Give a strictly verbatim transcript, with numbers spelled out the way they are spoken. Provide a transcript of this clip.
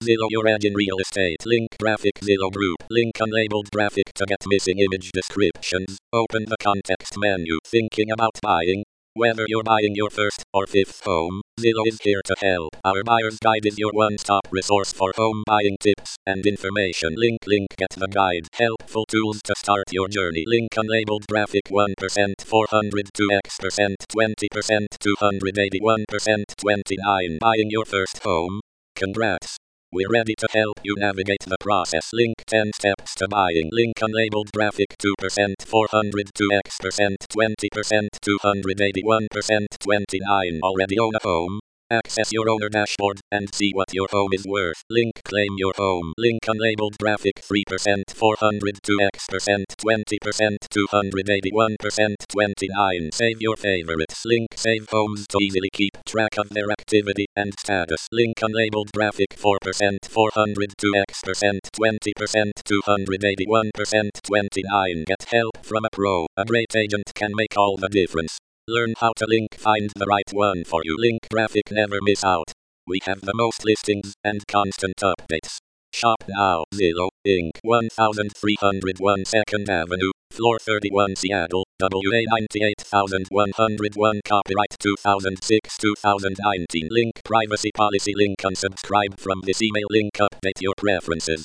Zillow your edge in real estate. Link graphic Zillow group. Link unlabeled graphic to get missing image descriptions. Open the context menu. Thinking about buying? Whether you're buying your first or fifth home, Zillow is here to help. Our Buyer's Guide is your one-stop resource for home buying tips and information. Link, link, get the guide. Helpful tools to start your journey. Link unlabeled graphic one percent, four hundred two x percent, twenty percent, two hundred eighty-one percent, twenty-nine. Buying your first home? Congrats. We're ready to help you navigate the process. Link ten steps to buying. Link unlabeled graphic two percent, four hundred two x percent, twenty percent, two hundred eighty-one percent, twenty-nine. Already own a home? Access your owner dashboard and see what your home is worth. Link claim your home. Link unlabeled graphic three percent, four hundred two x percent, twenty percent, two hundred eighty-one percent, twenty-nine. Save your favorites. Link save homes to easily keep track of their activity and status. Link unlabeled graphic four percent, four hundred two x percent, twenty percent, two hundred eighty-one percent, twenty-nine. Get help from a pro. A great agent can make all the difference. Learn how to link, find the right one for you. Link graphic never miss out. We have the most listings and constant updates. Shop now. Zillow, Incorporated. thirteen oh one second Avenue, floor thirty-one, Seattle, W A ninety-eight thousand one hundred one. Copyright two thousand six to twenty nineteen. Link privacy policy. Link unsubscribe from this email. Link update your preferences.